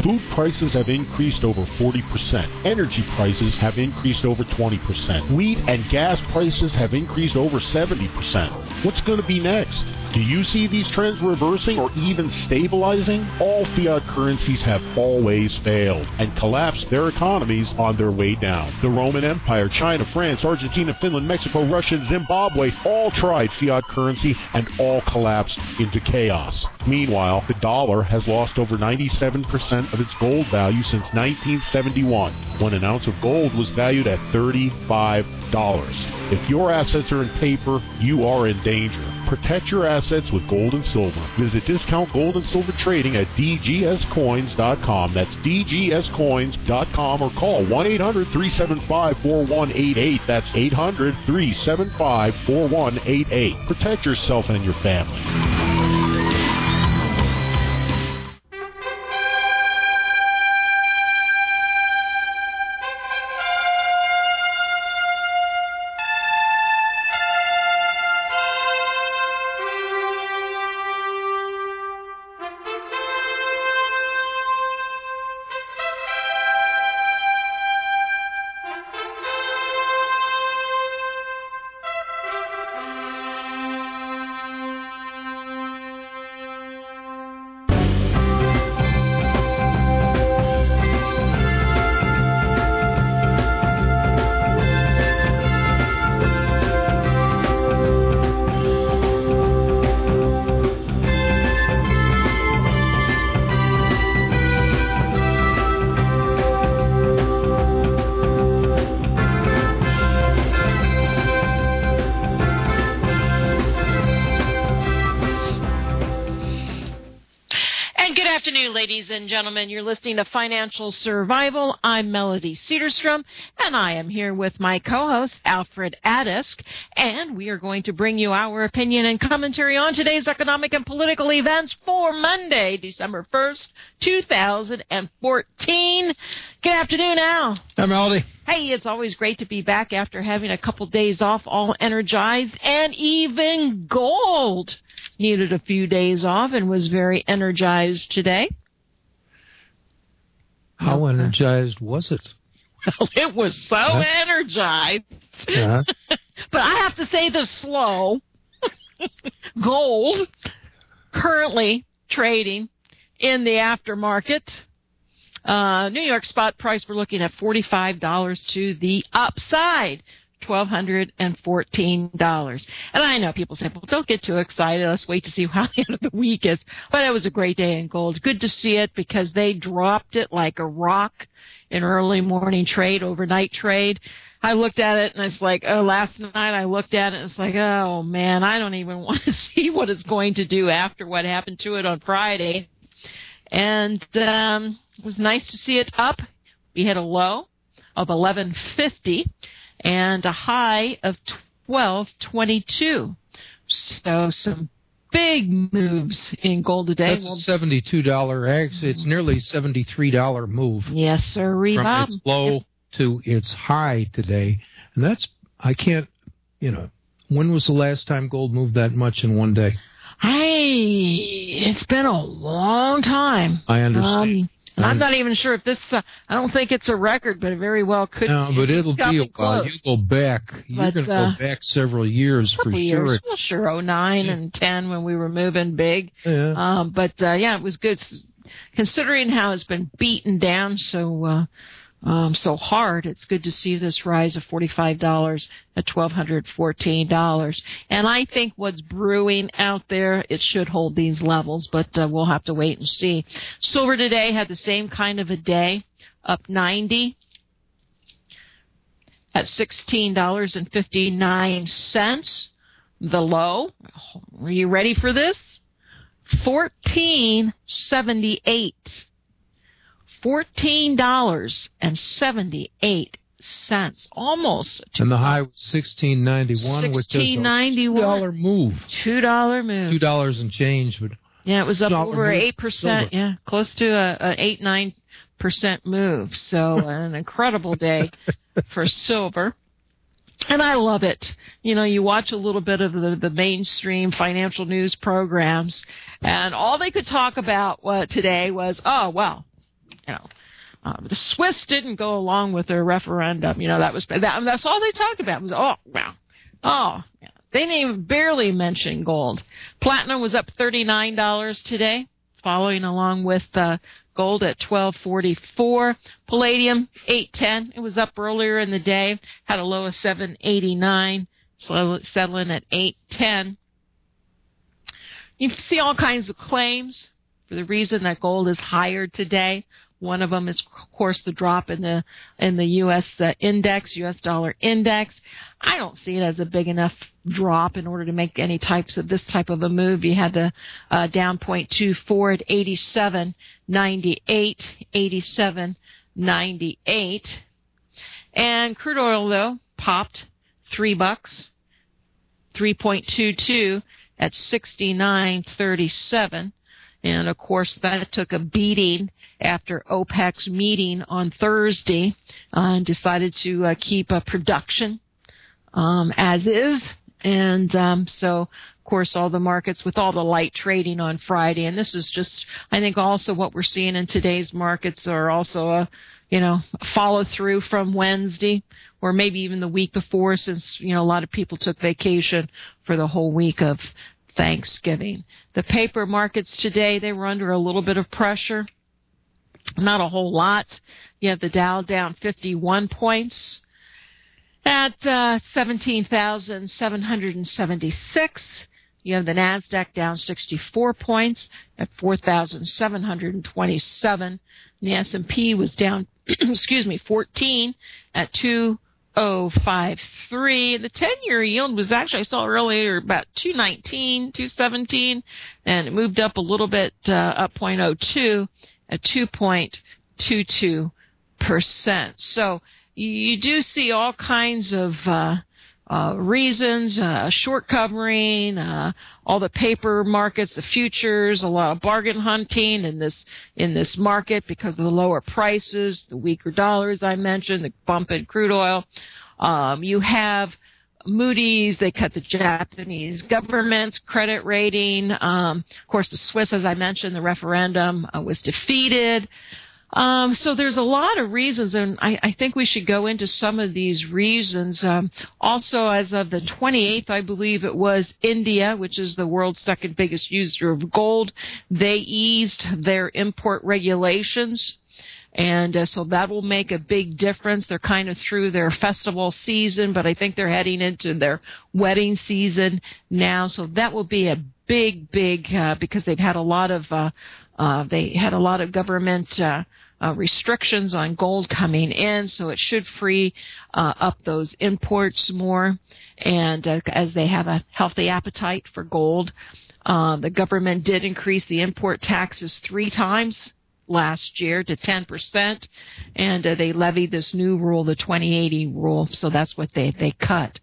Food prices have increased over 40%. Energy prices have increased over 20%. Wheat and gas prices have increased over 70%. What's going to be next? Do you see these trends reversing or even stabilizing? All fiat currencies have always failed and collapsed their economies on their way down. The Roman Empire, China, France, Argentina, Finland, Mexico, Russia, and Zimbabwe all tried fiat currency and all collapsed into chaos. Meanwhile, the dollar has lost over 97% of its gold value since 1971, when an ounce of gold was valued at $35. If your assets are in paper, you are in danger. Protect your assets with gold and silver. Visit Discount Gold and Silver Trading at dgscoins.com. That's dgscoins.com, or call 1-800-375-4188. That's 800-375-4188. Protect yourself and your family. Ladies and gentlemen, you're listening to Financial Survival. I'm Melody Cedarstrom, and I am here with my co-host, Alfred Adisk, and we are going to bring you our opinion and commentary on today's economic and political events for Monday, December 1st, 2014. Good afternoon, Al. Hi, Melody. Hey, it's always great to be back after having a couple days off, all energized, and even gold needed a few days off and was very energized today. How energized was it? Well, it was so energized. Uh-huh. But I have to say the slow gold currently trading in the aftermarket. New York spot price, we're looking at $45 to the upside. $1,214. And I know people say, well, don't get too excited. Let's wait to see how the end of the week is. But it was a great day in gold. Good to see it because they dropped it like a rock in early morning trade, overnight trade. I looked at it and it's like, last night I looked at it and it's like, oh man, I don't even want to see what it's going to do after what happened to it on Friday. And it was nice to see it up. We hit a low of 1150. And a high of 1222. So some big moves in gold today. That's a $72. It's nearly $73 move. Yes, sir. From its low to its high today. And that's, when was the last time gold moved that much in one day? It's been a long time. I understand. And I'm not even sure if this, I don't think it's a record, but it very well could. No, but it'll be a while. You go back. You're going to go back several years for sure. Well, sure, 09 and 10 when we were moving big. Yeah. It was good considering how it's been beaten down so hard. It's good to see this rise of $45 at $1,214. And I think what's brewing out there, it should hold these levels, but we'll have to wait and see. Silver today had the same kind of a day, up 90 at $16.59. The low, are you ready for this? $14.78. $14.78. Almost. And the high was $16.91, which is a $2 move. $2 move. $2 and change. But yeah, it was up over 8%. Yeah, close to an 8-9% move. So an incredible day for silver. And I love it. You watch a little bit of the mainstream financial news programs, and all they could talk about today was, The Swiss didn't go along with their referendum. That's all they talked about was, they didn't even barely mention gold. Platinum was up $39 today, following along with gold at $12.44. Palladium, $8.10. It was up earlier in the day, had a low of $7.89, settling at $8.10. You see all kinds of claims for the reason that gold is higher today. One of them is, of course, the drop in the U.S. Index, U.S. dollar index. I don't see it as a big enough drop in order to make any this type of a move. You had the down 0.24 at 87.98, 87.98. And crude oil, though, popped $3, 3.22 at 69.37. And, of course, that took a beating after OPEC's meeting on Thursday and decided to keep production as is. And so, of course, all the markets with all the light trading on Friday. And this is just, I think, also what we're seeing in today's markets are also a follow through from Wednesday or maybe even the week before, since, a lot of people took vacation for the whole week of Thanksgiving. The paper markets today, they were under a little bit of pressure. Not a whole lot. You have the Dow down 51 points at 17,776. You have the NASDAQ down 64 points at 4,727. The S&P was down, 14 at 2,053. The 10-year yield was actually, I saw earlier, about 219, 217, and it moved up a little bit, up 0.02 at 2.22%. So you do see all kinds of reasons, short covering, all the paper markets, the futures, a lot of bargain hunting in this market because of the lower prices, the weaker dollars I mentioned, the bump in crude oil. You have Moody's, they cut the Japanese government's credit rating. Of course, the Swiss, as I mentioned, the referendum was defeated. So there's a lot of reasons, and I think we should go into some of these reasons. Also, as of the 28th, I believe it was, India, which is the world's second biggest user of gold, they eased their import regulations. And so that will make a big difference. They're kind of through their festival season, but I think they're heading into their wedding season now. So that will be a big, because they've had a lot of government restrictions on gold coming in, so it should free up those imports more. And as they have a healthy appetite for gold, the government did increase the import taxes 3 times last year to 10%, and they levied this new rule, the 2080 rule, so that's what they cut.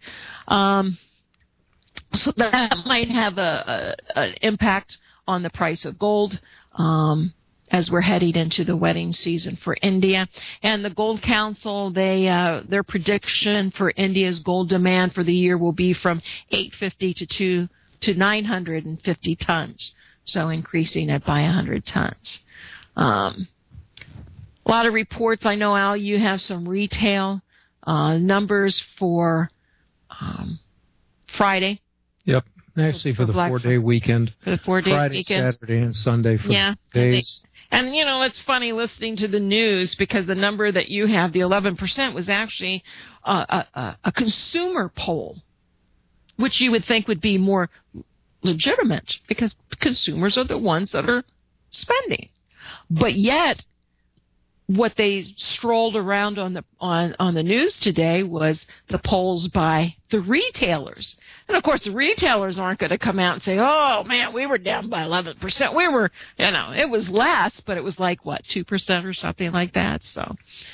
So that might have an impact on the price of gold as we're heading into the wedding season for India. And the Gold Council, their prediction for India's gold demand for the year will be from 850 to 950 tons, so increasing it by 100 tons. A lot of reports. I know, Al, you have some retail numbers for Friday. Yep, actually for the 4-day weekend. For the 4-day Friday, weekend. Saturday, and Sunday for days. And, it's funny listening to the news because the number that you have, the 11%, was actually a consumer poll, which you would think would be more legitimate because consumers are the ones that are spending. But yet, what they strolled around on the news today was the polls by the retailers. And of course, the retailers aren't going to come out and say, "Oh man, we were down by 11%. We were, it was less, but it was like what, 2% or something like that." So,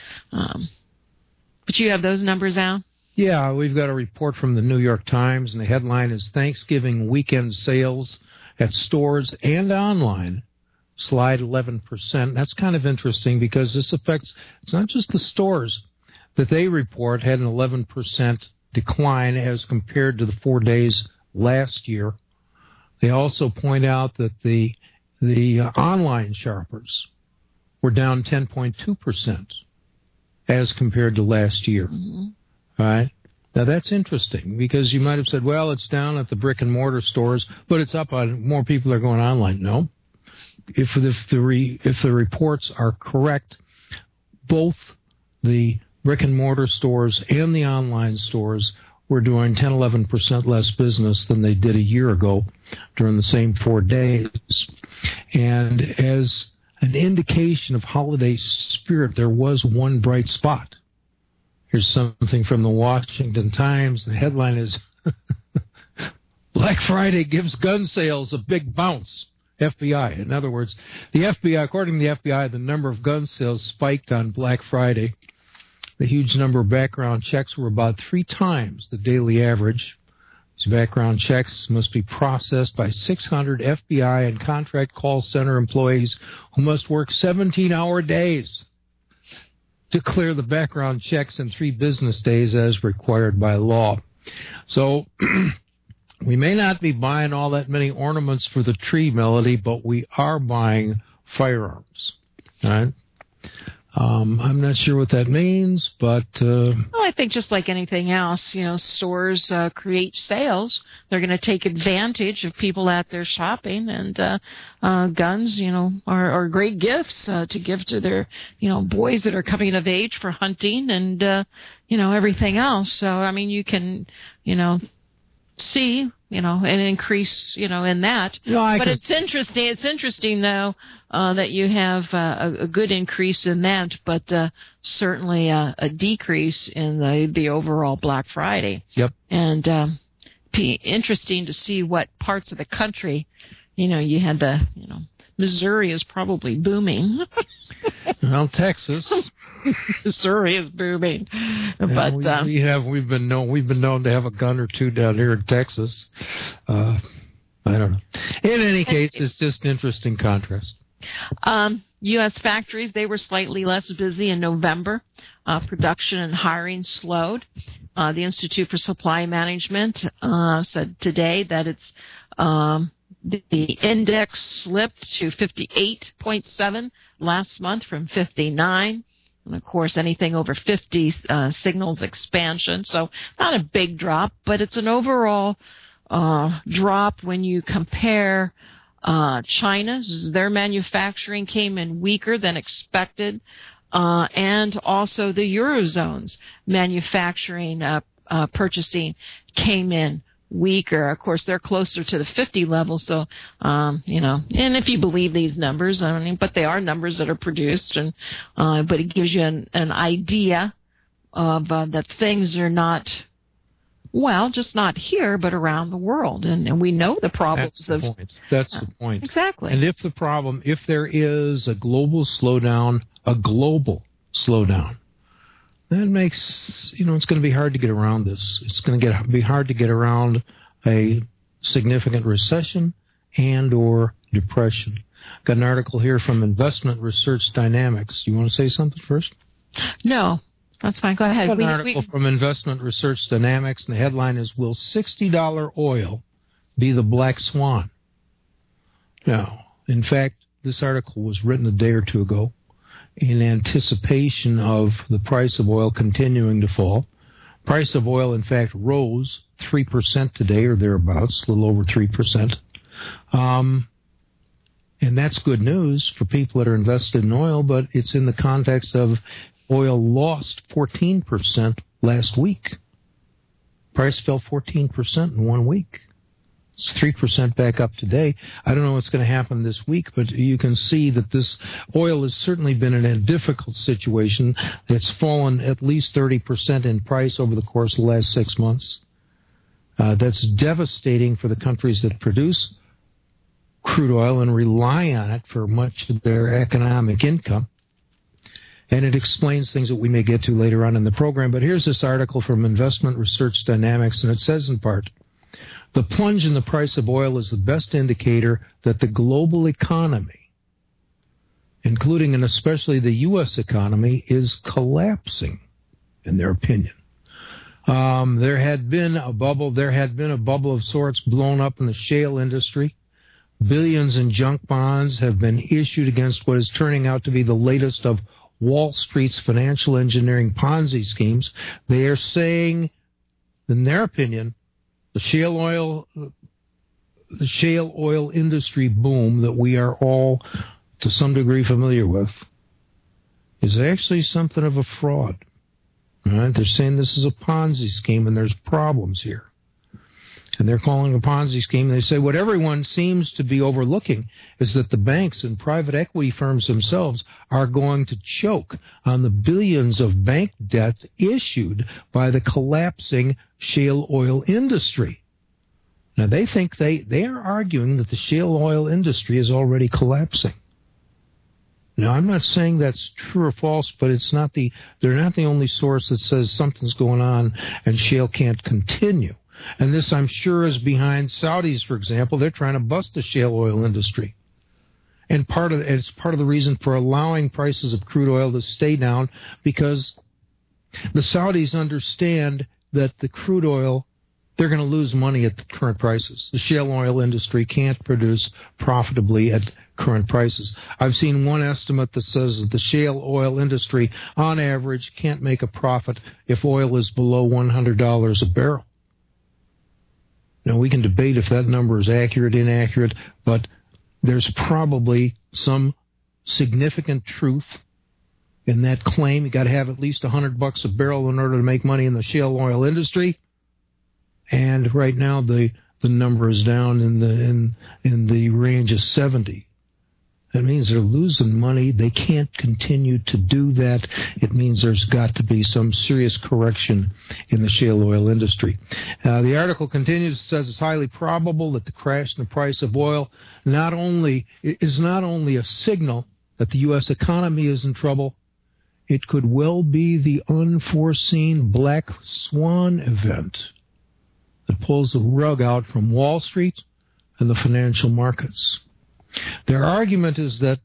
but you have those numbers out? Yeah, we've got a report from the New York Times, and the headline is Thanksgiving weekend sales at stores and online slide 11%. That's kind of interesting because this affects, it's not just the stores that they report had an 11% decline as compared to the 4 days last year. They also point out that the online shoppers were down 10.2% as compared to last year. Mm-hmm. All right. Now, that's interesting because you might have said, well, it's down at the brick and mortar stores, but it's up on more people are going online. No. If the reports are correct, both the brick and mortar stores and the online stores were doing 10-11% less business than they did a year ago during the same 4 days. And as an indication of holiday spirit, there was one bright spot. Here's something from the Washington Times. The headline is, Black Friday gives gun sales a big bounce. FBI. In other words, the FBI, according to the FBI, the number of gun sales spiked on Black Friday. The huge number of background checks were about 3 times the daily average. These background checks must be processed by 600 FBI and contract call center employees who must work 17-hour days to clear the background checks in 3 business days as required by law. So we may not be buying all that many ornaments for the tree, Melody, but we are buying firearms. All right? I'm not sure what that means, but... Well, I think just like anything else, stores create sales. They're going to take advantage of people out there shopping, and guns, are great gifts to give to their, boys that are coming of age for hunting and, everything else. So, I mean, you can, see, an increase, in that. But it's interesting. It's interesting, though, that you have a good increase in that, but certainly a decrease in the overall Black Friday. Yep. And be interesting to see what parts of the country, you had Missouri is probably booming. Well, Texas. Missouri is booming, but we've been known to have a gun or two down here in Texas. I don't know. In any case, it's just an interesting contrast. U.S. factories, they were slightly less busy in November. Production and hiring slowed. The Institute for Supply Management said today that it's the index slipped to 58.7 last month from 59. And, of course, anything over 50 signals expansion. So not a big drop, but it's an overall drop when you compare China. Their manufacturing came in weaker than expected, and also the Eurozone's manufacturing purchasing came in weaker. Of course, they're closer to the 50 level, so, and if you believe these numbers, but they are numbers that are produced, and but it gives you an idea of that things are not, just not here, but around the world, and we know the problems That's the point. Exactly. And if there is a global slowdown, that makes, it's going to be hard to get around this. It's going to be hard to get around a significant recession and or depression. Got an article here from Investment Research Dynamics. You want to say something first? No, that's fine. Go ahead. Got an article from Investment Research Dynamics, and the headline is, Will $60 oil be the black swan? Now, in fact, this article was written a day or two ago in anticipation of the price of oil continuing to fall. Price of oil, in fact, rose 3% today or thereabouts, a little over 3%. And that's good news for people that are invested in oil, but it's in the context of oil lost 14% last week. Price fell 14% in 1 week. It's 3% back up today. I don't know what's going to happen this week, but you can see that this oil has certainly been in a difficult situation. It's fallen at least 30% in price over the course of the last 6 months. That's devastating for the countries that produce crude oil and rely on it for much of their economic income. And it explains things that we may get to later on in the program. But here's this article from Investment Research Dynamics, and it says in part, the plunge in the price of oil is the best indicator that the global economy, including and especially the U.S. economy, is collapsing, in their opinion. There had been a bubble of sorts blown up in the shale industry Billions in junk bonds have been issued against what is turning out to be the latest of Wall Street's financial engineering Ponzi schemes. They are saying, in their opinion, the shale oil industry boom that we are all to some degree familiar with is actually something of a fraud. All right? They're saying this is a Ponzi scheme and there's problems here. And they're calling it a Ponzi scheme. They say what everyone seems to be overlooking is that the banks and private equity firms themselves are going to choke on the billions of bank debts issued by the collapsing shale oil industry. Now, they think they are arguing that the shale oil industry is already collapsing. Now, I'm not saying that's true or false, but they're not the only source that says something's going on and shale can't continue. And this, I'm sure, is behind Saudis, for example. They're trying to bust the shale oil industry. And it's part of the reason for allowing prices of crude oil to stay down, because the Saudis understand that the crude oil, they're going to lose money at the current prices. The shale oil industry can't produce profitably at current prices. I've seen one estimate that says that the shale oil industry, on average, can't make a profit if oil is below $100 a barrel. Now, we can debate if that number is accurate, inaccurate, but there's probably some significant truth in that claim. You got to have at least $100 a barrel in order to make money in the shale oil industry. And right now, the number is down in the range of 70. That means they're losing money. They can't continue to do that. It means there's got to be some serious correction in the shale oil industry. The article continues, says it's highly probable that the crash in the price of oil is not only a signal that the U.S. economy is in trouble, it could well be the unforeseen black swan event that pulls the rug out from Wall Street and the financial markets. Their argument is that,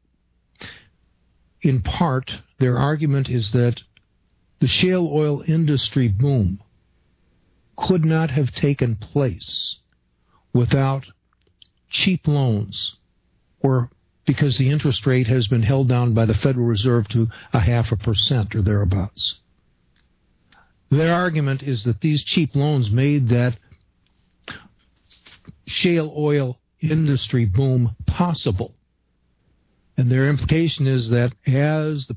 in part, the shale oil industry boom could not have taken place without cheap loans, or because the interest rate has been held down by the Federal Reserve to 0.5% or thereabouts. Their argument is that these cheap loans made that shale oil industry boom possible. And their implication is that as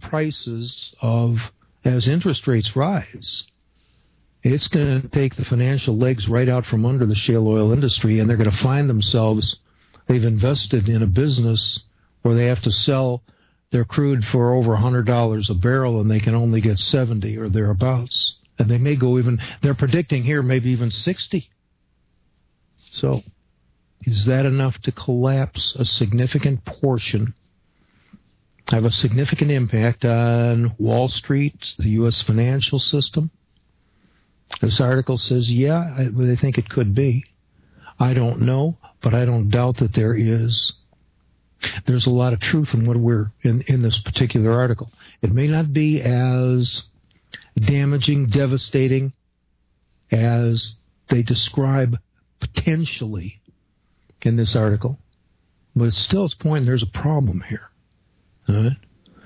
interest rates rise, it's going to take the financial legs right out from under the shale oil industry, and they're going to find themselves, they've invested in a business where they have to sell their crude for over $100 a barrel, and they can only get 70 or thereabouts. And they may go they're predicting here maybe even 60. So, is that enough to collapse a significant portion, have a significant impact on Wall Street, the U.S. financial system? This article says, yeah, they think it could be. I don't know, but I don't doubt that there is. There's a lot of truth in what we're in this particular article. It may not be as damaging, devastating as they describe potentially in this article, but it's still its point. There's a problem here. All right?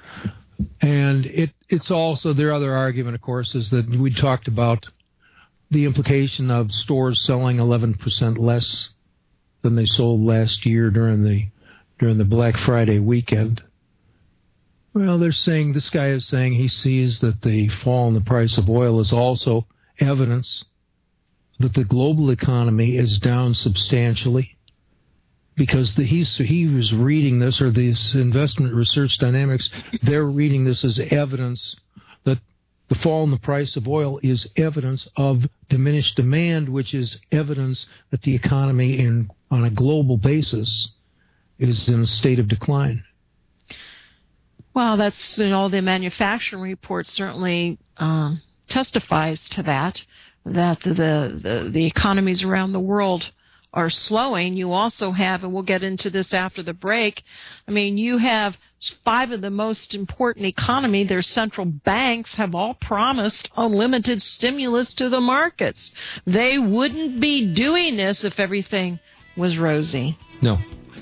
And it's also, their other argument, of course, is that we talked about the implication of stores selling 11% less than they sold last year during the Black Friday weekend. Well, this guy is saying he sees that the fall in the price of oil is also evidence that the global economy is down substantially, because he was reading this, or this Investment Research Dynamics, they're reading this as evidence that the fall in the price of oil is evidence of diminished demand, which is evidence that the economy on a global basis is in a state of decline. Well, that's, the manufacturing report certainly testifies to that the economies around the world are slowing. You also have, and we'll get into this after the break, you have 5 of the most important economy, their central banks have all promised unlimited stimulus to the markets. They wouldn't be doing this if everything was rosy. No.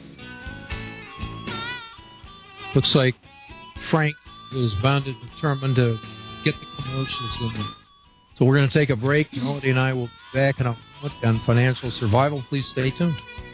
Looks like Frank is bound and determined to get the commercials in there. So we're going to take a break. Melody and I will be back in a moment on Financial Survival. Please stay tuned.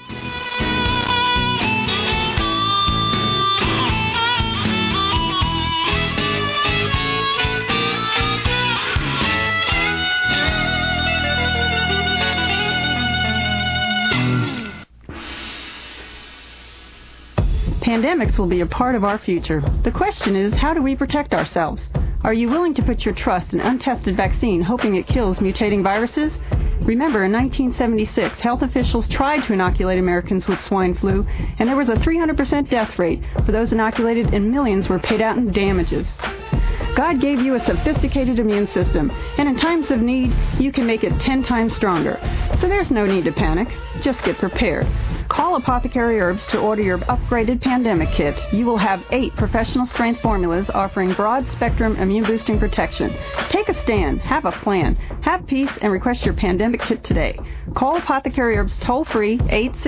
Pandemics will be a part of our future. The question is, how do we protect ourselves? Are you willing to put your trust in untested vaccine hoping it kills mutating viruses? Remember, in 1976, health officials tried to inoculate Americans with swine flu, and there was a 300% death rate for those inoculated, and millions were paid out in damages. God gave you a sophisticated immune system, and in times of need, you can make it 10 times stronger. So there's no need to panic. Just get prepared. Call Apothecary Herbs to order your upgraded pandemic kit. You will have 8 professional-strength formulas offering broad-spectrum immune-boosting protection. Take a stand. Have a plan. Have peace and request your pandemic kit today. Call Apothecary Herbs toll-free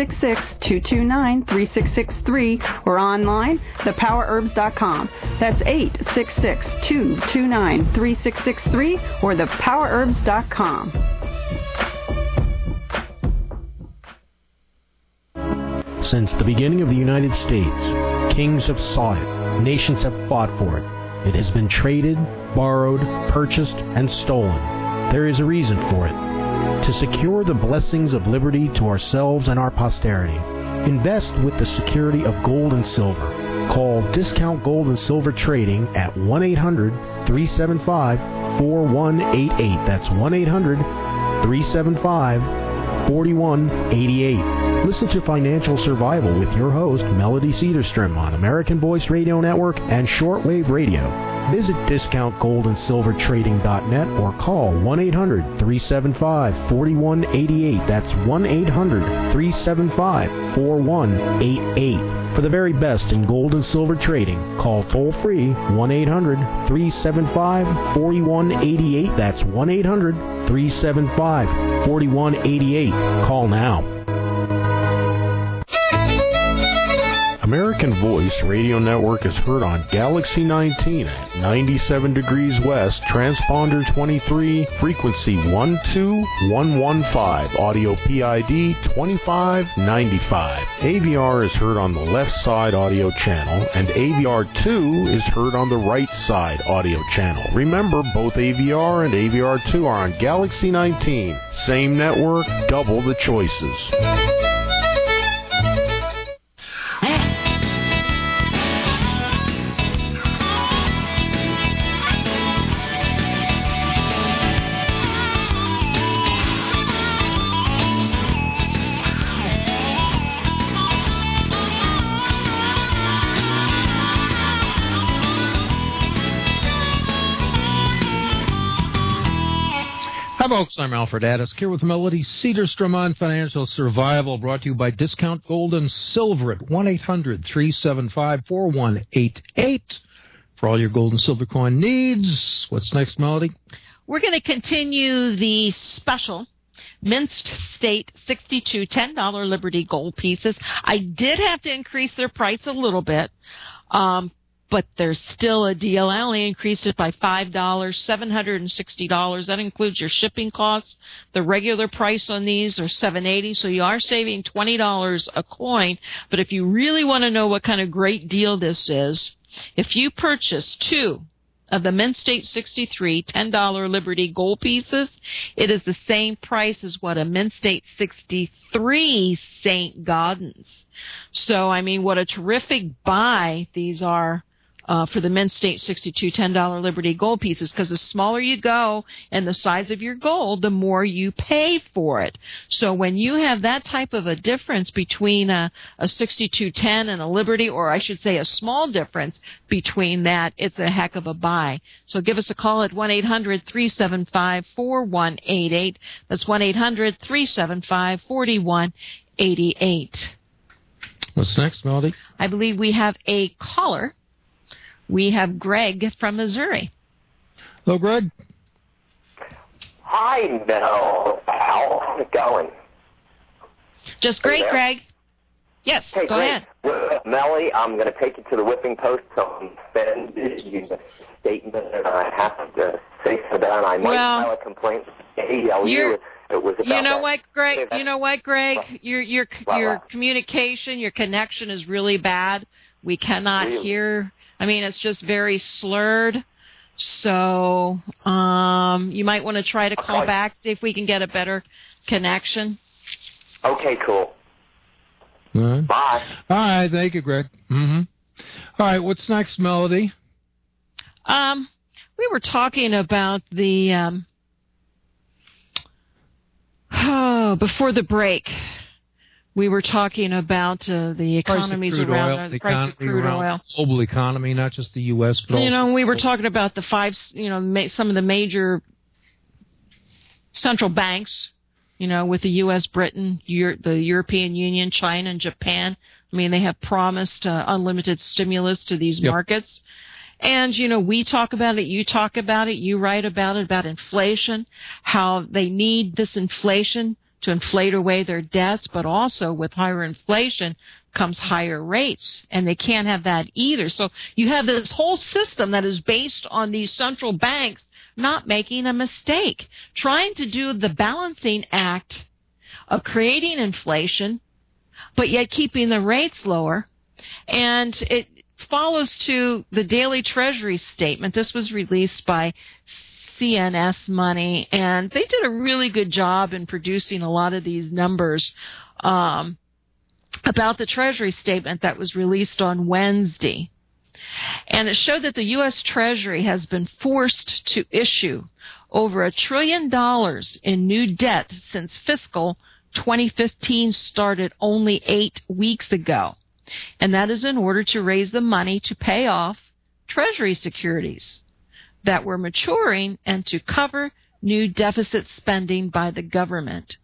866-229-3663 or online, thepowerherbs.com. That's 866-229-3663 or thepowerherbs.com. Since the beginning of the United States, kings have sought it, nations have fought for it. It has been traded, borrowed, purchased, and stolen. There is a reason for it. To secure the blessings of liberty to ourselves and our posterity, invest with the security of gold and silver. Call Discount Gold and Silver Trading at 1-800-375-4188. That's 1-800-375-4188. Listen to Financial Survival with your host, Melody Cedarstrom, on American Voice Radio Network and Shortwave Radio. Visit discountgoldandsilvertrading.net or call 1-800-375-4188. That's 1-800-375-4188. For the very best in gold and silver trading, call toll-free 1-800-375-4188. That's 1-800-375-4188. Call now. American Voice Radio Network is heard on Galaxy 19 at 97 degrees west, transponder 23, frequency 12115, audio PID 2595. AVR is heard on the left side audio channel, and AVR2 is heard on the right side audio channel. Remember, both AVR and AVR2 are on Galaxy 19. Same network, double the choices. Hi, folks. I'm Alfred Addis here with Melody Cedarstrom on Financial Survival, brought to you by Discount Gold and Silver at 1-800-375-4188 for all your gold and silver coin needs. What's next, Melody? We're going to continue the special Minced State 62 $10 Liberty gold pieces. I did have to increase their price a little bit, but there's still a deal. I only increased it by $5, $760. That includes your shipping costs. The regular price on these are $780, so you are saving $20 a coin. But if you really want to know what kind of great deal this is, if you purchase 2 of the Mint State 63 $10 Liberty gold pieces, it is the same price as what a Mint State 63 St. Gaudens. So, I mean, what a terrific buy these are for the Mint State 62 $10 Liberty gold pieces, because the smaller you go and the size of your gold, the more you pay for it. So when you have that type of a difference between a 6210 and a Liberty, or I should say a small difference between that, it's a heck of a buy. So give us a call at 1-800-375-4188. That's 1-800-375-4188. What's next, Melody? I believe we have a caller. We have Greg from Missouri. Hello, Greg. Hi, Mel. Al. How's it going? Just great, Greg. Yes, Hey, go great. ahead. Well, Melly, I'm going to take you to the whipping post. So the statement that I have to say for that, I might file a complaint. AELU. It was about you know that. what, Greg? You know what, Greg? Your communication, your connection is really bad. We cannot hear. I mean, it's just very slurred. So you might want to try to call back, see if we can get a better connection. Okay, cool. All right. Bye. All right, thank you, Greg. Mm-hmm. All right, what's next, Melody? We were talking about the before the break. We were talking about the economies around the price of crude oil, global economy, not just the U.S. But also, we were talking about the some of the major central banks. With the U.S., Britain, the European Union, China, and Japan. I mean, they have promised unlimited stimulus to these markets. And, we talk about it, you talk about it, you write about it, about inflation, how they need this inflation to inflate away their debts, but also with higher inflation comes higher rates, and they can't have that either. So you have this whole system that is based on these central banks not making a mistake, trying to do the balancing act of creating inflation, but yet keeping the rates lower. And it follows to the daily Treasury statement. This was released by CNS Money, and they did a really good job in producing a lot of these numbers about the Treasury statement that was released on Wednesday. And it showed that the U.S. Treasury has been forced to issue over $1 trillion in new debt since fiscal 2015 started only 8 weeks ago. And that is in order to raise the money to pay off Treasury securities that were maturing and to cover new deficit spending by the government.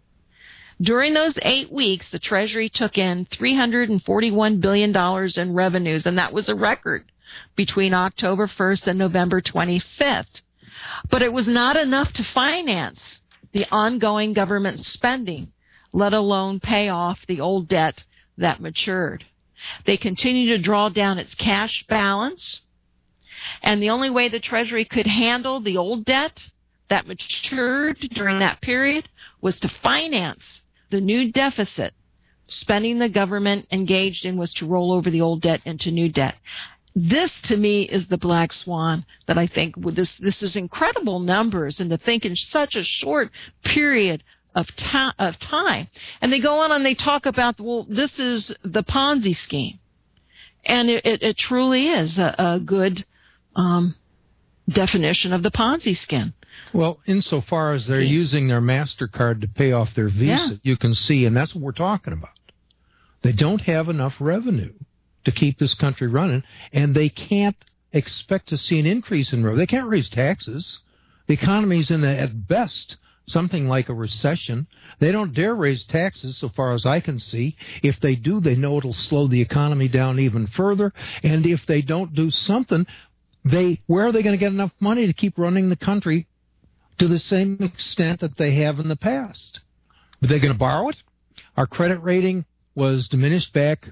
During those 8 weeks, the Treasury took in $341 billion in revenues, and that was a record between October 1st and November 25th. But it was not enough to finance the ongoing government spending, let alone pay off the old debt that matured. They continue to draw down its cash balance, and the only way the Treasury could handle the old debt that matured during that period was to finance the new deficit. Spending the government engaged in was to roll over the old debt into new debt. This, to me, is the black swan that I think this is incredible numbers, and to think in such a short period of time. And they go on and they talk about, this is the Ponzi scheme. And it truly is a good definition of the Ponzi scheme. Well, insofar as they're using their MasterCard to pay off their Visa, you can see, and that's what we're talking about. They don't have enough revenue to keep this country running, and they can't expect to see an increase in revenue. They can't raise taxes. The economy's in, at best, something like a recession. They don't dare raise taxes, so far as I can see. If they do, they know it'll slow the economy down even further, and if they don't do something, where are they going to get enough money to keep running the country to the same extent that they have in the past? Are they going to borrow it? Our credit rating was diminished back,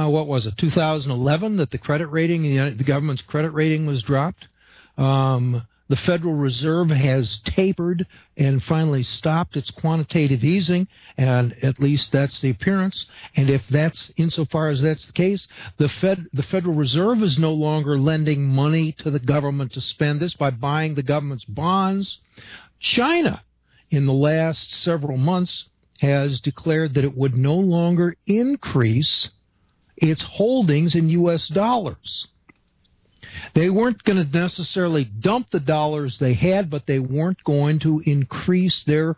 2011, that the credit rating, the government's credit rating was dropped. The Federal Reserve has tapered and finally stopped its quantitative easing, and at least that's the appearance. And if that's, insofar as that's the case, the Federal Reserve is no longer lending money to the government to spend this by buying the government's bonds. China, in the last several months, has declared that it would no longer increase its holdings in U.S. dollars. They weren't going to necessarily dump the dollars they had, but they weren't going to increase their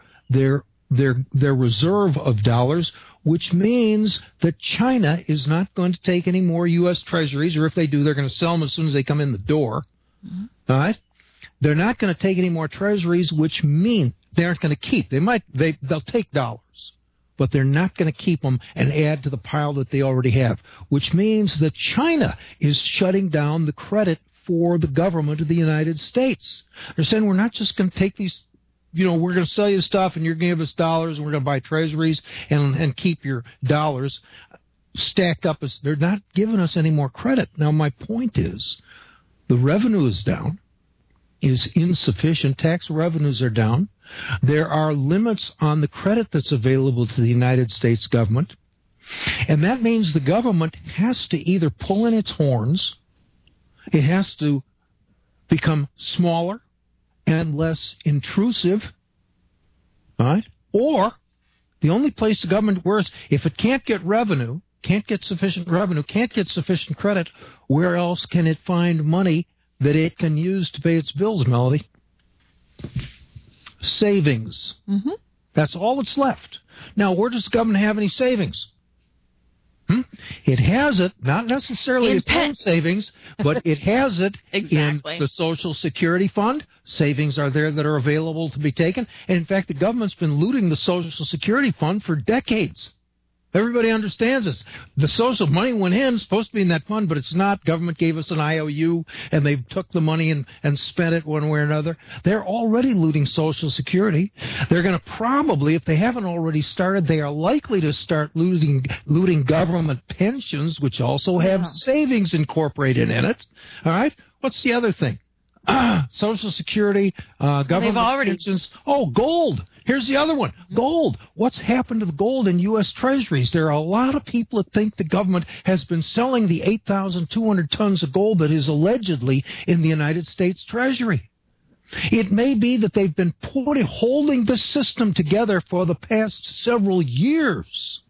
reserve of dollars, which means that China is not going to take any more U.S. treasuries, or if they do, they're going to sell them as soon as they come in the door. Mm-hmm. All right? They're not going to take any more treasuries, which means they aren't going to keep. They'll take dollars, but they're not going to keep them and add to the pile that they already have, which means that China is shutting down the credit for the government of the United States. They're saying, we're not just going to take these, we're going to sell you stuff and you're going to give us dollars and we're going to buy treasuries and keep your dollars. stacked up as they're not giving us any more credit. Now, my point is the revenue is down, is insufficient. Tax revenues are down. There are limits on the credit that's available to the United States government. And that means the government has to either pull in its horns, it has to become smaller and less intrusive, right? Or the only place the government works, if it can't get revenue, can't get sufficient revenue, can't get sufficient credit, where else can it find money that it can use to pay its bills, Melody? Savings. Mm-hmm. That's all that's left. Now, where does the government have any savings? It has it, not necessarily its own savings, but it has it exactly. in the Social Security Fund. Savings are there that are available to be taken. And in fact, the government's been looting the Social Security Fund for decades. Everybody understands this. The social money went in, supposed to be in that fund, but it's not. Government gave us an IOU, and they took the money and spent it one way or another. They're already looting Social Security. They're going to probably, if they haven't already started, they are likely to start looting government pensions, which also have savings incorporated in it. All right? What's the other thing? Social Security, government pensions. Oh, gold. Here's the other one. Gold. What's happened to the gold in U.S. Treasuries? There are a lot of people that think the government has been selling the 8,200 tons of gold that is allegedly in the United States Treasury. It may be that they've been holding the system together for the past several years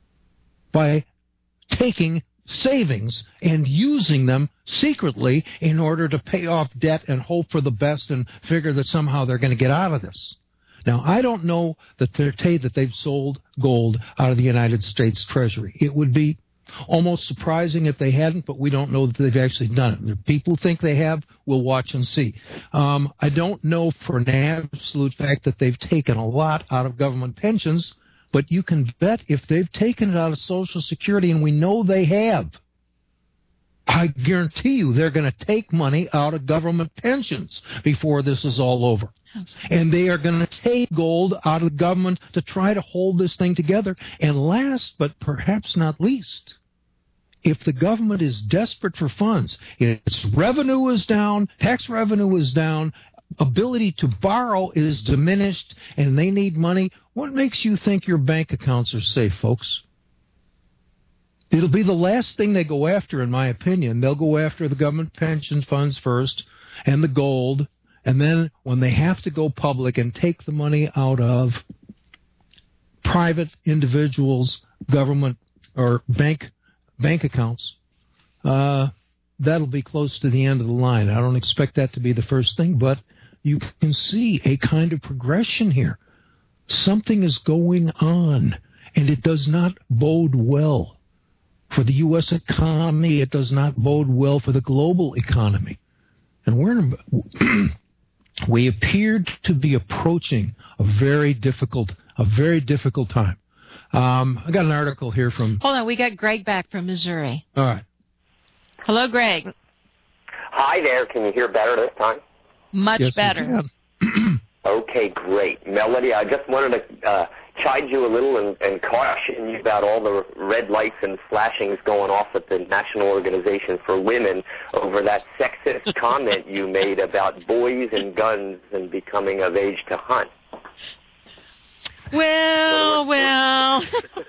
by taking savings and using them secretly in order to pay off debt and hope for the best and figure that somehow they're going to get out of this. Now, I don't know that they've sold gold out of the United States Treasury. It would be almost surprising if they hadn't, but we don't know that they've actually done it. There are people who think they have. We'll watch and see. I don't know for an absolute fact that they've taken a lot out of government pensions, but you can bet if they've taken it out of Social Security, and we know they have, I guarantee you they're going to take money out of government pensions before this is all over. And they are going to take gold out of the government to try to hold this thing together. And last, but perhaps not least, if the government is desperate for funds, its revenue is down, tax revenue is down, ability to borrow is diminished, and they need money, what makes you think your bank accounts are safe, folks? It'll be the last thing they go after, in my opinion. They'll go after the government pension funds first and the gold, and then when they have to go public and take the money out of private individuals, government, or bank accounts, that'll be close to the end of the line. I don't expect that to be the first thing, but you can see a kind of progression here. Something is going on, and it does not bode well for the U.S. economy. It does not bode well for the global economy. And we appeared to be approaching a very difficult time. I got an article here from... Hold on, we got Greg back from Missouri. All right. Hello, Greg. Hi there. Can you hear better this time? Much better. Okay, great. Melody, I just wanted to chide you a little and caution you about all the red lights and flashings going off at the National Organization for Women over that sexist comment you made about boys and guns and becoming of age to hunt. Well.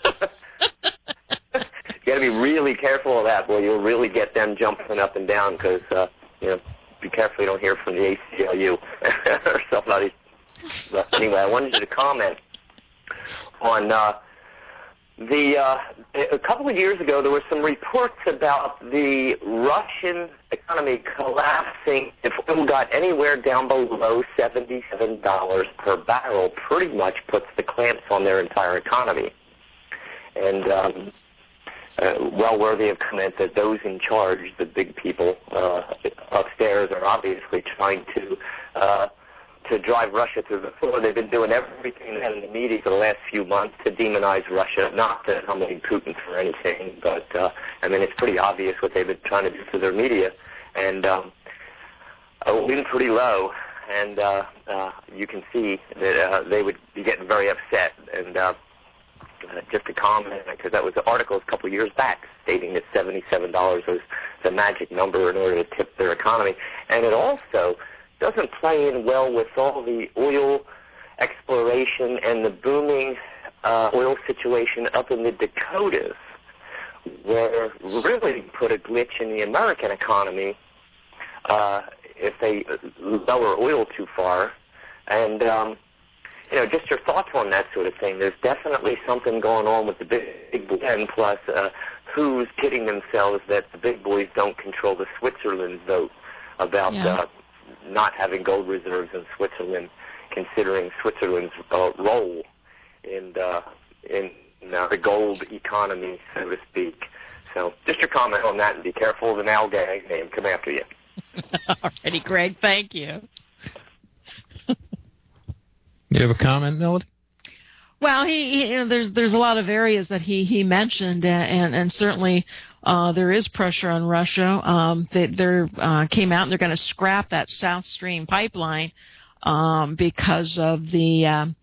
You got to be really careful of that, boy. You'll really get them jumping up and down because, be careful you don't hear from the ACLU or somebody. Anyway, I wanted you to comment on a couple of years ago, there were some reports about the Russian economy collapsing if oil got anywhere down below $77 per barrel, pretty much puts the clamps on their entire economy. And well worthy of comment that those in charge, the big people upstairs, are obviously trying to drive Russia through the floor. They've been doing everything in the media for the last few months to demonize Russia, not to nominate Putin for anything, but it's pretty obvious what they've been trying to do to their media. And we've been pretty low, and you can see that they would be getting very upset. And just a comment, because that was an article a couple of years back stating that $77 was the magic number in order to tip their economy. And it also doesn't play in well with all the oil exploration and the booming oil situation up in the Dakotas, where really put a glitch in the American economy if they lower oil too far. And, just your thoughts on that sort of thing. There's definitely something going on with the big boys, and plus who's kidding themselves that the big boys don't control the Switzerland vote about not having gold reserves in Switzerland, considering Switzerland's role in the gold economy, so to speak. So just your comment on that, and be careful of an Al Gang name come after you. All righty, Greg, thank you. You have a comment, Melody? Well, there's a lot of areas that he mentioned, and certainly there is pressure on Russia. They came out and they're going to scrap that South Stream pipeline because of the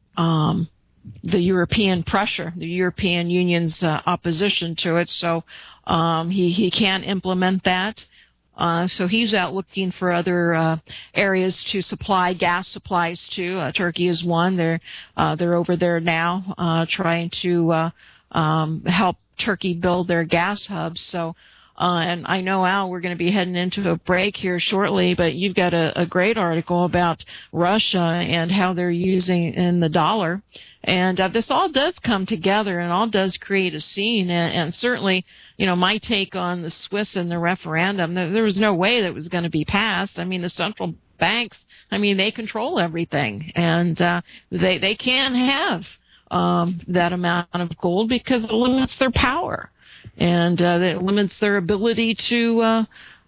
European pressure, the European Union's opposition to it. So he can't implement that. So he's out looking for other areas to supply gas supplies to. Turkey is one. They're over there now trying to help Turkey build their gas hubs. So, and I know, Al, we're going to be heading into a break here shortly, but you've got a great article about Russia and how they're using in the dollar. And this all does come together and all does create a scene. And certainly, my take on the Swiss and the referendum, there was no way that was going to be passed. I mean, the central banks, they control everything. And they can't have that amount of gold because it limits their power. And it limits their ability to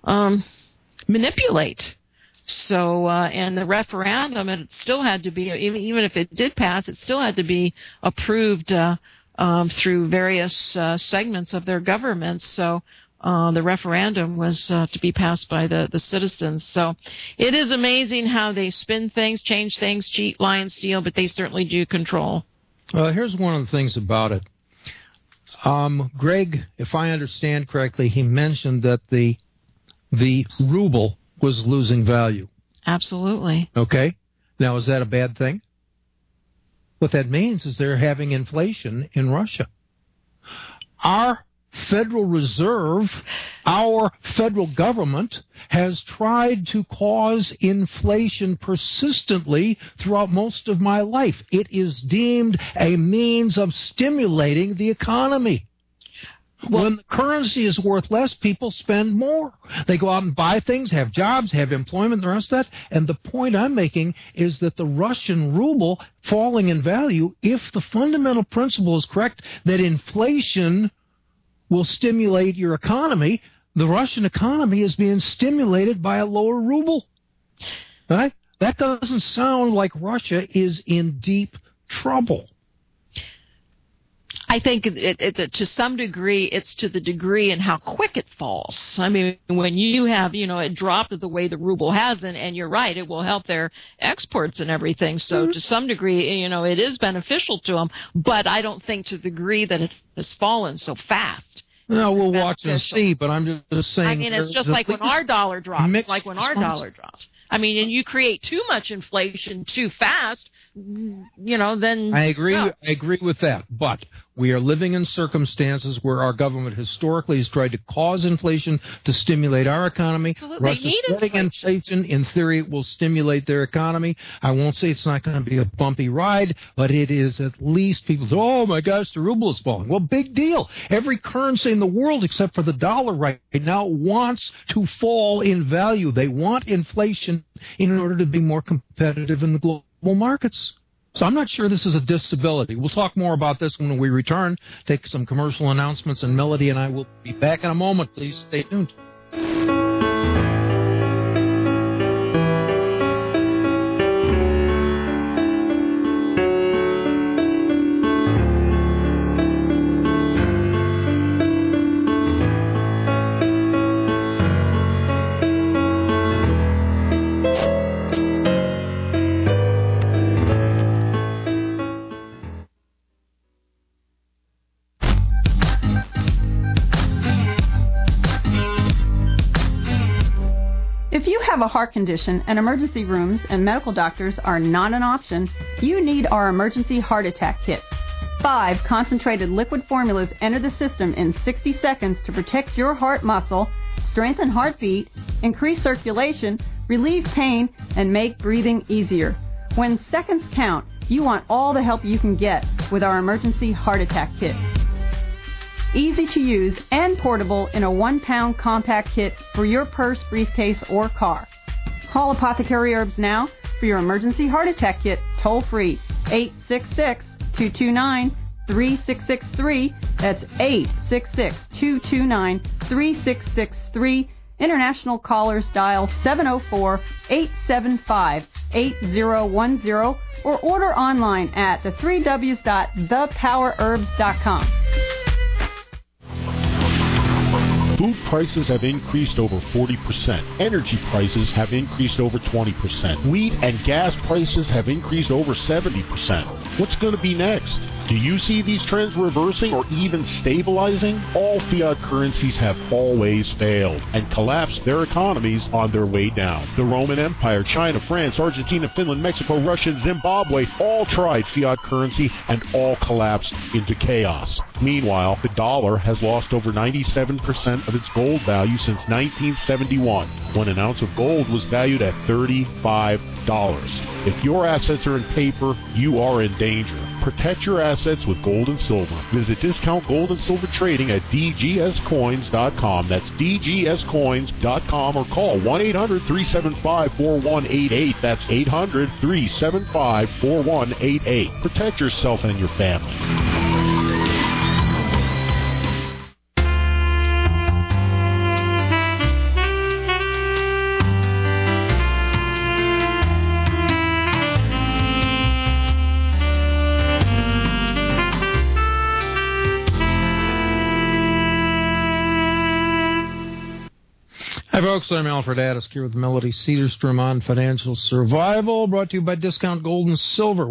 manipulate. So, and the referendum, it still had to be, even if it did pass, it still had to be approved through various segments of their government. So the referendum was to be passed by the citizens. So it is amazing how they spin things, change things, cheat, lie, and steal, but they certainly do control. Well, here's one of the things about it. Greg, if I understand correctly, he mentioned that the ruble was losing value. Absolutely. Okay. Now, is that a bad thing? What that means is they're having inflation in Russia. Our Federal Reserve, our federal government, has tried to cause inflation persistently throughout most of my life. It is deemed a means of stimulating the economy. When the currency is worth less, people spend more. They go out and buy things, have jobs, have employment, and the rest of that. And the point I'm making is that the Russian ruble falling in value, if the fundamental principle is correct, that inflation will stimulate your economy, the Russian economy is being stimulated by a lower ruble. Right? That doesn't sound like Russia is in deep trouble. I think to some degree, it's to the degree and how quick it falls. I mean, when you have, it dropped the way the ruble has, and you're right, it will help their exports and everything. So to some degree, it is beneficial to them, but I don't think to the degree that it has fallen so fast. No, we'll watch and see, but I'm just saying. I mean, it's just like when our dollar drops. I mean, and you create too much inflation too fast, then... I agree with that, but we are living in circumstances where our government historically has tried to cause inflation to stimulate our economy. Absolutely. Russia's letting inflation, in theory, will stimulate their economy. I won't say it's not going to be a bumpy ride, but it is at least people say, oh my gosh, the ruble is falling. Well, big deal. Every currency in the world except for the dollar right now wants to fall in value. They want inflation in order to be more competitive in the global markets. So I'm not sure this is a disability. We'll talk more about this when we return, take some commercial announcements, and Melody and I will be back in a moment. Please stay tuned. If you have a heart condition and emergency rooms and medical doctors are not an option, you need our emergency heart attack kit. 5 concentrated liquid formulas enter the system in 60 seconds to protect your heart muscle, strengthen heartbeat, increase circulation, relieve pain, and make breathing easier. When seconds count, you want all the help you can get with our emergency heart attack kit. Easy to use and portable in a 1-pound compact kit for your purse, briefcase, or car. Call Apothecary Herbs now for your emergency heart attack kit, toll free, 866-229-3663. That's 866-229-3663. International callers dial 704-875-8010 or order online at the3ws.thepowerherbs.com. Food prices have increased over 40%. Energy prices have increased over 20%. Wheat and gas prices have increased over 70%. What's going to be next? Do you see these trends reversing or even stabilizing? All fiat currencies have always failed and collapsed their economies on their way down. The Roman Empire, China, France, Argentina, Finland, Mexico, Russia, and Zimbabwe all tried fiat currency and all collapsed into chaos. Meanwhile, the dollar has lost over 97% of its gold value since 1971, when an ounce of gold was valued at $35. If your assets are in paper, you are in danger. Protect your assets with gold and silver. Visit Discount Gold and Silver Trading at dgscoins.com. That's dgscoins.com, or call 1-800-375-4188. That's 800-375-4188. Protect yourself and your family. Hi, folks. I'm Alfred Addis here with Melody Cedarstrom on Financial Survival, brought to you by Discount Gold and Silver,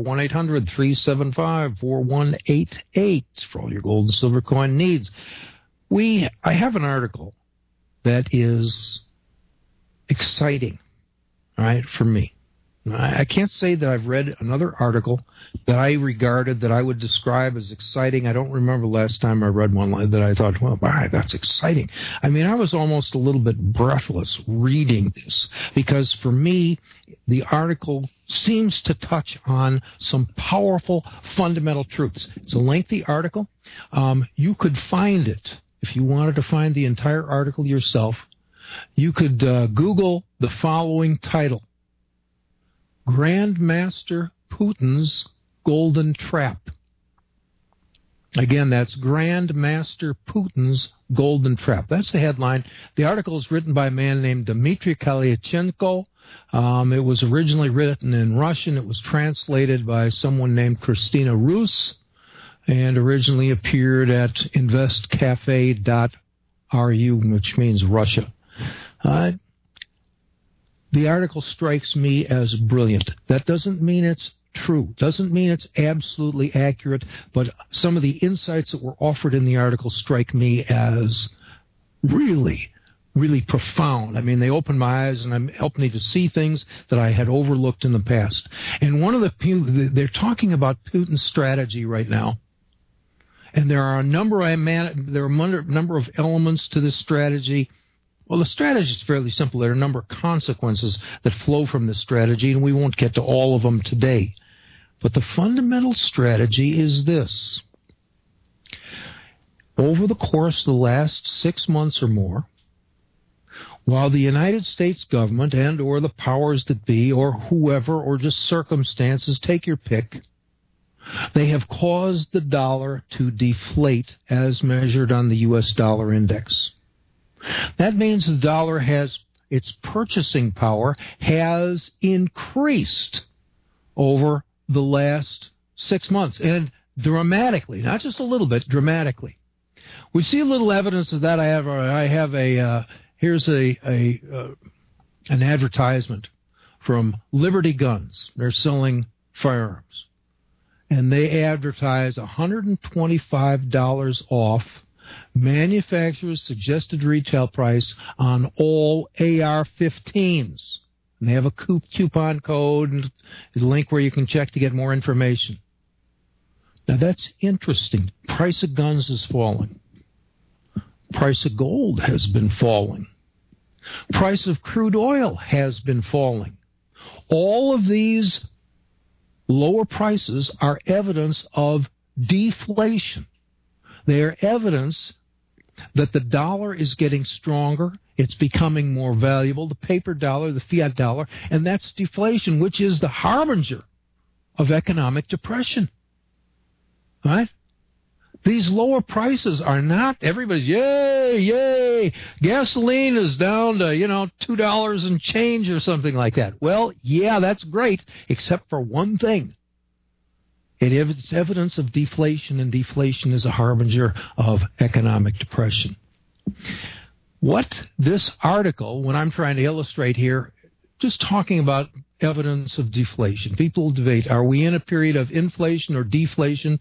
1-800-375-4188 for all your gold and silver coin needs. I have an article that is exciting, all right, for me. I can't say that I've read another article that I regarded that I would describe as exciting. I don't remember the last time I read one that I thought, well, that's exciting. I mean, I was almost a little bit breathless reading this because for me, the article seems to touch on some powerful fundamental truths. It's a lengthy article. You could find it if you wanted to find the entire article yourself. You could Google the following title: Grandmaster Putin's Golden Trap. Again, that's Grandmaster Putin's Golden Trap. That's the headline. The article is written by a man named Dmitry Kalyachenko. It was originally written in Russian. It was translated by someone named Christina Rus and originally appeared at investcafe.ru, which means Russia. The article strikes me as brilliant. That doesn't mean it's true, doesn't mean it's absolutely accurate, but some of the insights that were offered in the article strike me as really, really profound. I mean, they opened my eyes and helped me to see things that I had overlooked in the past. And one of they're talking about Putin's strategy right now. And there are a number of elements to this strategy. Well, the strategy is fairly simple. There are a number of consequences that flow from this strategy, and we won't get to all of them today. But the fundamental strategy is this. Over the course of the last 6 months or more, while the United States government and or the powers that be or whoever or just circumstances, take your pick, they have caused the dollar to deflate as measured on the U.S. dollar index. That means the dollar its purchasing power has increased over the last 6 months, and dramatically, not just a little bit, dramatically. We see a little evidence of that. Here's an advertisement from Liberty Guns. They're selling firearms, and they advertise $125 off manufacturer's suggested retail price on all AR-15s. And they have a coupon code and a link where you can check to get more information. Now that's interesting. Price of guns is falling. Price of gold has been falling. Price of crude oil has been falling. All of these lower prices are evidence of deflation. They are evidence that the dollar is getting stronger. It's becoming more valuable, the paper dollar, the fiat dollar, and that's deflation, which is the harbinger of economic depression. Right? These lower prices are not, everybody's, yay, gasoline is down to, $2 and change or something like that. Well, yeah, that's great, except for one thing. It's evidence of deflation, and deflation is a harbinger of economic depression. What this article, when I'm trying to illustrate here, just talking about evidence of deflation. People debate, are we in a period of inflation or deflation?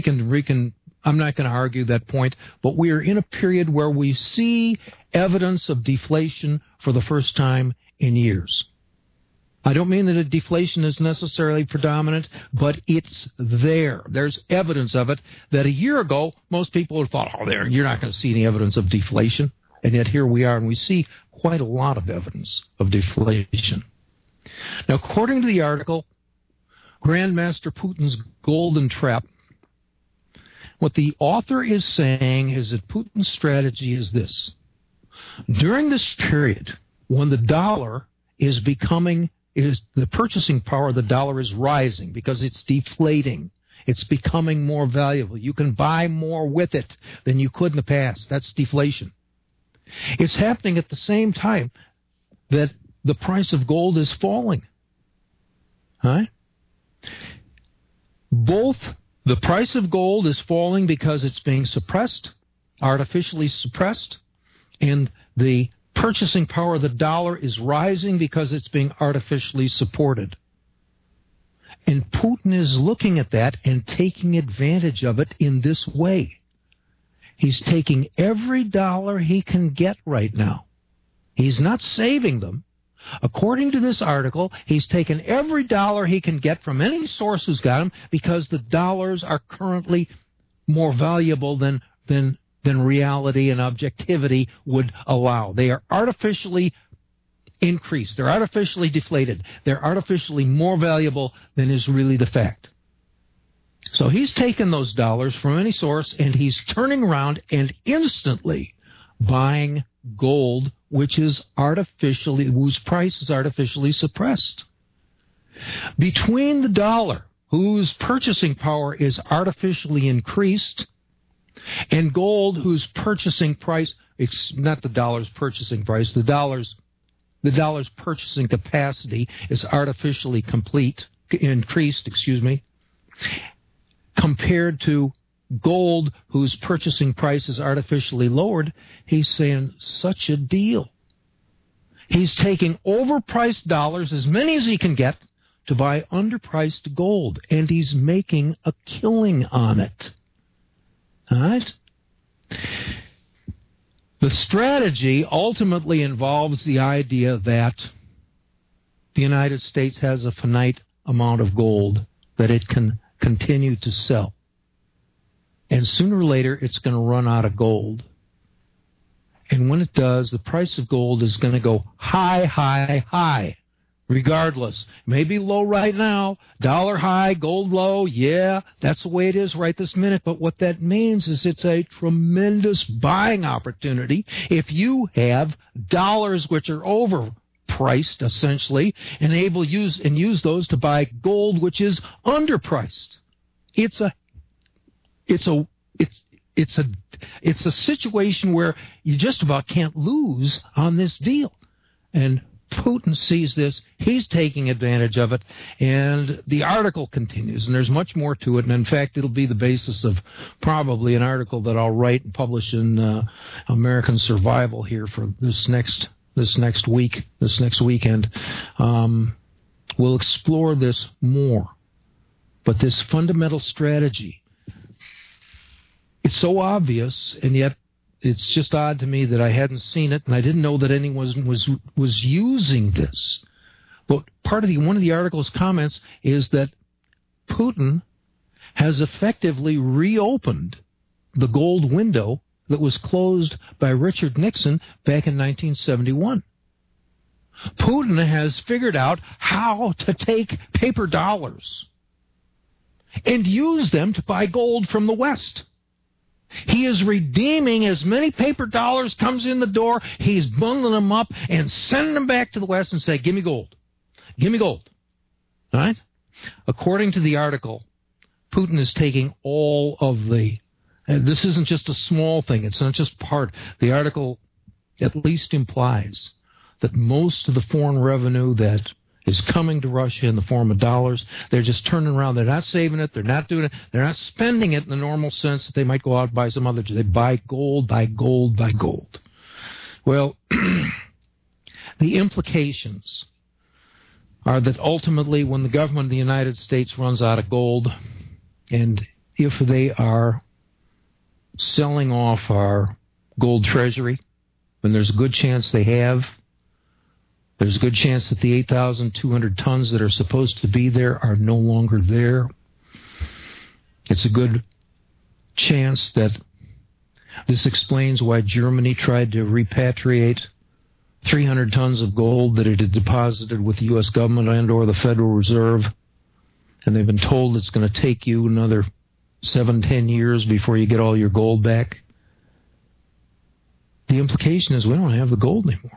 I'm not going to argue that point, but we are in a period where we see evidence of deflation for the first time in years. I don't mean that a deflation is necessarily predominant, but it's there. There's evidence of it that a year ago, most people would have thought, you're not going to see any evidence of deflation. And yet here we are, and we see quite a lot of evidence of deflation. Now, according to the article, Grandmaster Putin's Golden Trap, what the author is saying is that Putin's strategy is this. During this period, when the dollar is the purchasing power of the dollar is rising because it's deflating. It's becoming more valuable. You can buy more with it than you could in the past. That's deflation. It's happening at the same time that the price of gold is falling. Huh? Both the price of gold is falling because it's being suppressed, artificially suppressed, and the purchasing power of the dollar is rising because it's being artificially supported. And Putin is looking at that and taking advantage of it in this way. He's taking every dollar he can get right now. He's not saving them. According to this article, he's taken every dollar he can get from any source who's got him because the dollars are currently more valuable than reality and objectivity would allow. They are artificially increased. They're artificially deflated. They're artificially more valuable than is really the fact. So he's taken those dollars from any source and he's turning around and instantly buying gold, whose price is artificially suppressed. Between the dollar, whose purchasing power is artificially increased, and gold, whose purchasing price, it's not the dollar's purchasing price, the dollar's purchasing capacity is artificially increased, compared to gold, whose purchasing price is artificially lowered, he's saying such a deal. He's taking overpriced dollars, as many as he can get, to buy underpriced gold, and he's making a killing on it. All right? The strategy ultimately involves the idea that the United States has a finite amount of gold that it can continue to sell. And sooner or later, it's going to run out of gold. And when it does, the price of gold is going to go high, high, high. Regardless. It may be low right now, dollar high, gold low, yeah, that's the way it is right this minute. But what that means is it's a tremendous buying opportunity if you have dollars which are overpriced, essentially, and use those to buy gold which is underpriced. It's a situation where you just about can't lose on this deal. And Putin sees this. He's taking advantage of it. And the article continues, and there's much more to it. And, in fact, it'll be the basis of probably an article that I'll write and publish in American Survival here for this next weekend. We'll explore this more. But this fundamental strategy, it's so obvious, and yet it's just odd to me that I hadn't seen it, and I didn't know that anyone was using this. But one of the article's comments is that Putin has effectively reopened the gold window that was closed by Richard Nixon back in 1971. Putin has figured out how to take paper dollars and use them to buy gold from the West. He is redeeming as many paper dollars comes in the door. He's bundling them up and sending them back to the West and say, give me gold. Give me gold. All right? According to the article, Putin is taking all of the... And this isn't just a small thing. It's not just part. The article at least implies that most of the foreign revenue that is coming to Russia in the form of dollars, they're just turning around. They're not saving it. They're not doing it. They're not spending it in the normal sense that they might go out and buy some other. They buy gold, buy gold, buy gold. Well, the implications are that ultimately when the government of the United States runs out of gold, and if they are selling off our gold treasury, and there's a good chance they have, there's a good chance that the 8,200 tons that are supposed to be there are no longer there. It's a good chance that this explains why Germany tried to repatriate 300 tons of gold that it had deposited with the U.S. government and or the Federal Reserve, and they've been told it's going to take you another 7-10 years before you get all your gold back. The implication is we don't have the gold anymore.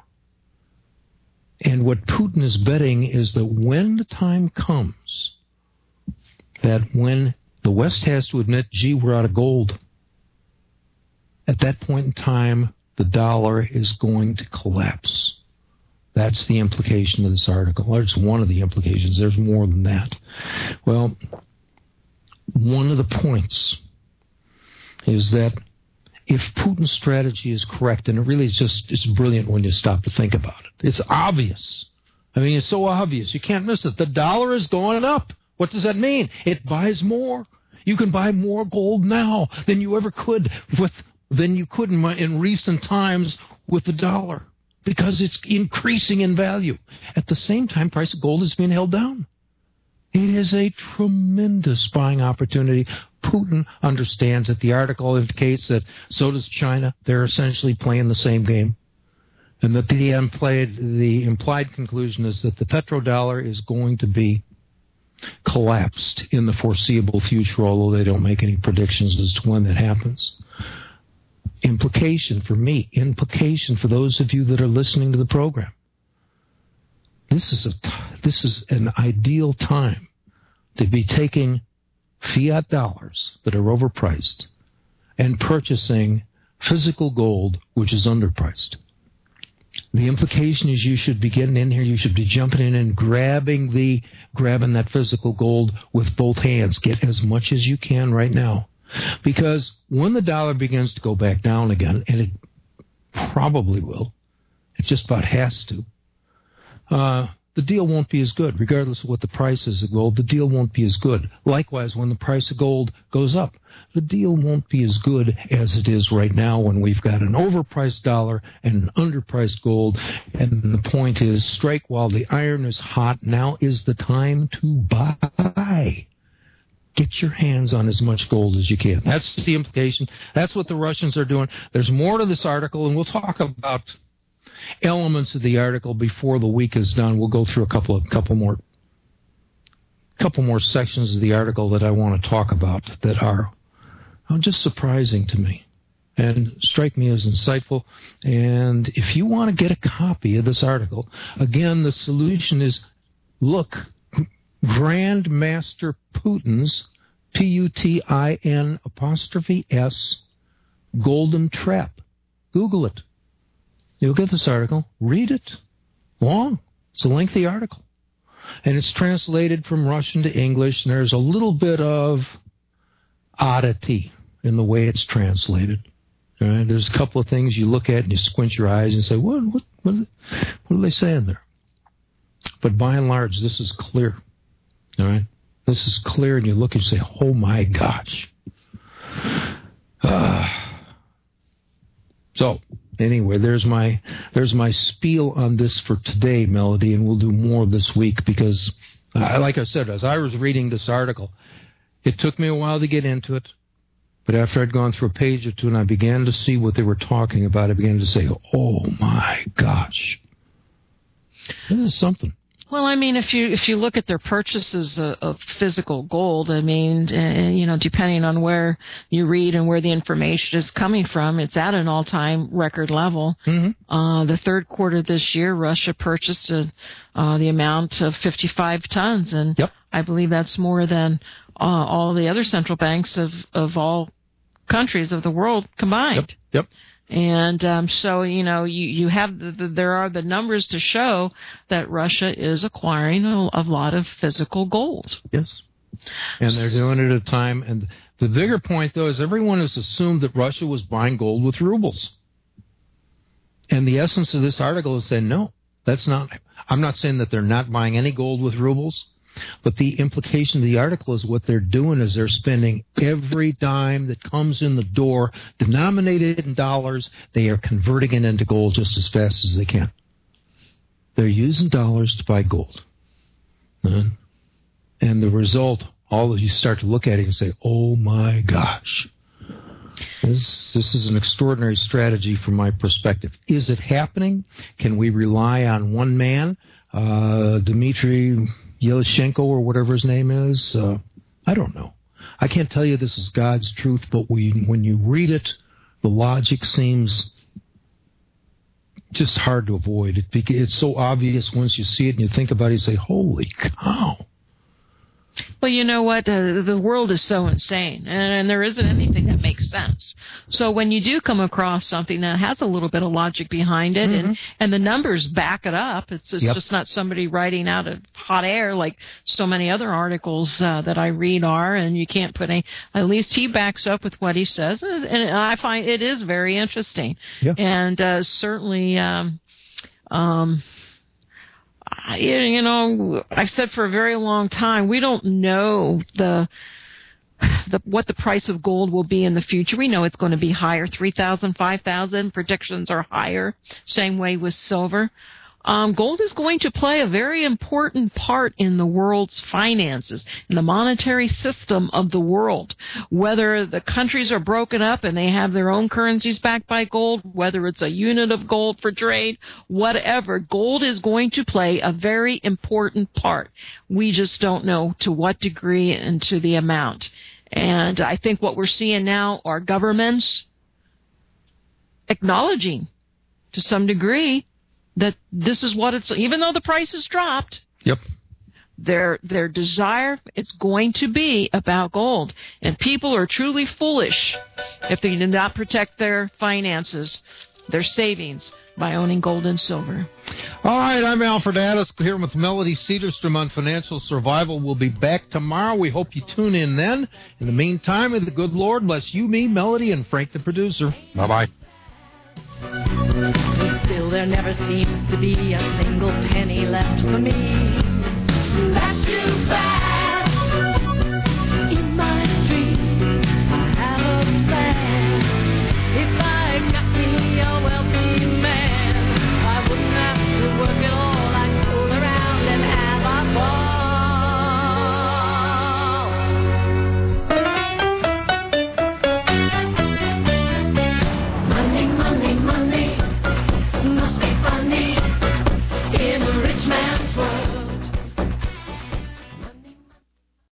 And what Putin is betting is that when the time comes, that when the West has to admit, gee, we're out of gold, at that point in time, the dollar is going to collapse. That's the implication of this article. Or it's one of the implications. There's more than that. Well, one of the points is that if Putin's strategy is correct, and it really is just, it's brilliant when you stop to think about it. It's obvious. I mean, it's so obvious. You can't miss it. The dollar is going up. What does that mean? It buys more. You can buy more gold now than you ever could in recent times with the dollar, because it's increasing in value. At the same time, price of gold is being held down. It is a tremendous buying opportunity. Putin understands it. The article indicates that so does China. They're essentially playing the same game. And that the implied conclusion is that the petrodollar is going to be collapsed in the foreseeable future, although they don't make any predictions as to when that happens. Implication for me, implication for those of you that are listening to the program. This is an ideal time to be taking fiat dollars that are overpriced and purchasing physical gold, which is underpriced. The implication is you should be getting in here, you should be jumping in and grabbing that physical gold with both hands. Get as much as you can right now. Because when the dollar begins to go back down again, and it probably will, it just about has to, the deal won't be as good. Regardless of what the price is of gold, the deal won't be as good. Likewise, when the price of gold goes up, the deal won't be as good as it is right now when we've got an overpriced dollar and an underpriced gold. And the point is, strike while the iron is hot. Now is the time to buy. Get your hands on as much gold as you can. That's the implication. That's what the Russians are doing. There's more to this article, and we'll talk about elements of the article before the week is done. We'll go through a couple more sections of the article that I want to talk about that are just surprising to me and strike me as insightful. And if you want to get a copy of this article, again, the solution is look, Grandmaster Putin's, Putin''S, Golden Trap. Google it. You'll get this article. Read it. Long. It's a lengthy article. And it's translated from Russian to English, and there's a little bit of oddity in the way it's translated. All right? There's a couple of things you look at and you squint your eyes and say, what are they saying there? But by and large, this is clear. All right? This is clear, and you look and you say, oh my gosh. So, anyway, there's my spiel on this for today, Melody, and we'll do more this week because, like I said, as I was reading this article, it took me a while to get into it, but after I'd gone through a page or two and I began to see what they were talking about, I began to say, oh, my gosh, this is something. Well, I mean, if you look at their purchases of physical gold, I mean, depending on where you read and where the information is coming from, it's at an all-time record level. Mm-hmm. The third quarter this year, Russia purchased the amount of 55 tons, and yep. I believe that's more than all the other central banks of all countries of the world combined. Yep. And so, you have there are the numbers to show that Russia is acquiring a lot of physical gold. Yes. And they're doing it at a time. And the bigger point, though, is everyone has assumed that Russia was buying gold with rubles. And the essence of this article is saying, no, that's not. I'm not saying that they're not buying any gold with rubles. But the implication of the article is what they're doing is they're spending every dime that comes in the door, denominated in dollars, they are converting it into gold just as fast as they can. They're using dollars to buy gold. And the result, all of you start to look at it and say, oh my gosh. This is an extraordinary strategy from my perspective. Is it happening? Can we rely on one man, Dmitry Yelchenko or whatever his name is? I don't know. I can't tell you this is God's truth, but when you read it, the logic seems just hard to avoid. It's so obvious once you see it and you think about it, you say, holy cow. Well, you know what? The world is so insane, and there isn't anything that makes sense. So when you do come across something that has a little bit of logic behind it, mm-hmm. and the numbers back it up, it's just not somebody writing out of hot air like so many other articles that I read are, and you can't put any. At least he backs up with what he says, and I find it is very interesting, and certainly. I've said for a very long time, we don't know what the price of gold will be in the future. We know it's going to be higher, 3,000, 5,000. Predictions are higher. Same way with silver. Gold is going to play a very important part in the world's finances, in the monetary system of the world. Whether the countries are broken up and they have their own currencies backed by gold, whether it's a unit of gold for trade, whatever, gold is going to play a very important part. We just don't know to what degree and to the amount. And I think what we're seeing now are governments acknowledging to some degree that this is what it's, even though the price has dropped, their desire, it's going to be about gold. And people are truly foolish if they do not protect their finances, their savings, by owning gold and silver. All right, I'm Alfred Addis here with Melody Cedarstrom on Financial Survival. We'll be back tomorrow. We hope you tune in then. In the meantime, may the good Lord bless you, me, Melody, and Frank the producer. Bye-bye. Still, there never seems to be a single penny left for me.